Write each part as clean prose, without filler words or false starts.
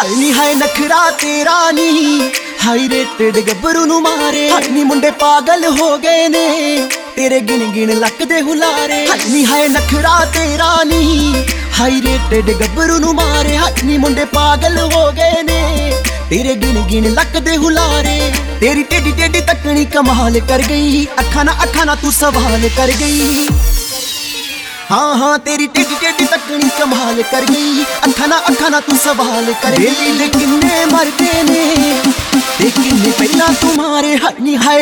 ਹਾਏ ਨੀ ਹਾਏ ਨਖਰਾ ਤੇਰਾ ਨੀ ਹਾਈ ਰੇਟਡ ਗੱਭਰੂ ਨੂੰ ਮਾਰੇ। ਹਾਏ ਨੀ ਮੁੰਡੇ ਪਾਗਲ ਹੋ ਗਏ ਨੇ ਤੇਰੇ ਗਿਣ ਗਿਣ ਲੱਕ ਦੇ ਹੁਲਾਰੇ। ਹਾਏ ਨੀ ਹਾਏ ਨਖਰਾ ਤੇਰਾ ਨੀ ਹਾਈ ਰੇਟਡ ਗੱਭਰੂ ਨੂੰ ਮਾਰੇ। ਹਾਏ ਨੀ ਮੁੰਡੇ ਪਾਗਲ ਹੋ ਗਏ ਨੇ ਤੇਰੇ ਗਿਣ ਗਿਣ ਲੱਕ ਦੇ ਹੁਲਾਰੇ। ਤੇਰੀ ਟੇਡੀ ਟੇਡੀ ਤੱਕਣੀ ਕਮਾਲ ਕਰ ਗਈ, ਅੱਖਾਂ ਨਾ ਤੂੰ ਸਵਾਲ ਕਰ ਗਈ। हाँ हाँ तेरी टेडी टेडी तकनी कमाल कर गई, ਅੱਖਾਂ ਨਾ ਤੂੰ ਸਵਾਲ ਕਰ ਗਈ। ਦੇ ਕਿੰਨੇ ਮਰਦੇ ਨੇ ਤੇ ਕਿੰਨੇ ਪਹਿਲਾਂ ਤੁਮਾਰੇ। ਹਾਏ ਨੀ ਹਾਏ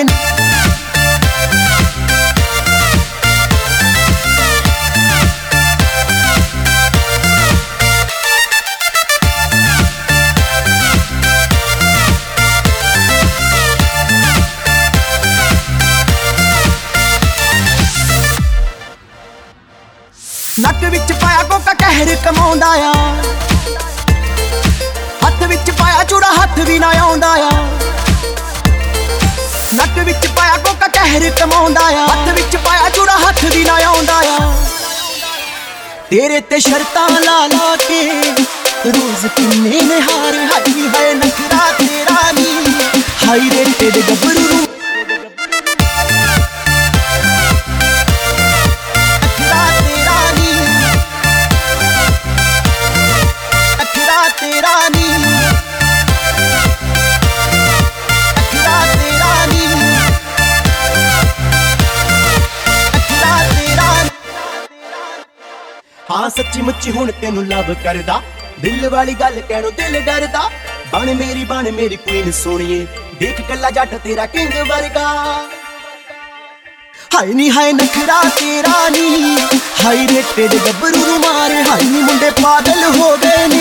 ਨੱਕ ਵਿੱਚ ਪਾਇਆ ਕੋਕਾ ਕਹਿਰ ਕਮਾਉਂਦਾ ਆ, ਹੱਥ ਵਿੱਚ ਪਾਇਆ ਚੂੜਾ ਹੱਥ ਵੀ ਨਾ ਆਉਂਦਾ ਆ। ਨੱਕ ਵਿੱਚ ਪਾਇਆ ਕੋਕਾ ਕਹਿਰ ਕਮਾਉਂਦਾ ਆ, ਹੱਥ ਵਿੱਚ ਪਾਇਆ ਚੂੜਾ ਹੱਥ ਵੀ ਨਾ ਆਉਂਦਾ ਆ। ਤੇਰੇ ਤੇ ਸ਼ਰਤਾਂ ਲਾ ਲਾ ਕੇ ਰੋਜ਼ ਕਿੰਨੇ ਨਿਹਾਰੇ। ਹਾਏ ਨੀ ਹਾਏ ਨਖਰਾ ਤੇਰਾ ਨੀ ਹਾਈ ਰੇਟਡ ਗੱਭਰੂ ਨੂੰ ਹਾਂ ਸੱਚੀ ਮੁੱਚੀ ਹੁਣ ਤੈਨੂੰ ਲਵ ਕਰਦਾ, ਦਿਲ ਵਾਲੀ ਗੱਲ ਕਹਿਣੋਂ ਦਿਲ ਡਰਦਾ। ਬਣ ਮੇਰੀ ਕੁਈਨ ਸੋਹਣੀਏ, ਦੇਖ ਕੱਲਾ ਜੱਟ ਤੇਰਾ ਕਿੰਗ ਵਰਗਾ। ਹਾਏ ਨੀ ਹਾਏ ਨਖਰਾ ਤੇਰਾ ਨੀ ਹਾਈ ਰੇਟਡ ਗੱਭਰੂ ਨੂੰ ਮਾਰੇ। ਹਾਏ ਨੀ ਮੁੰਡੇ ਪਾਗਲ ਹੋ ਗਏ ਨੇ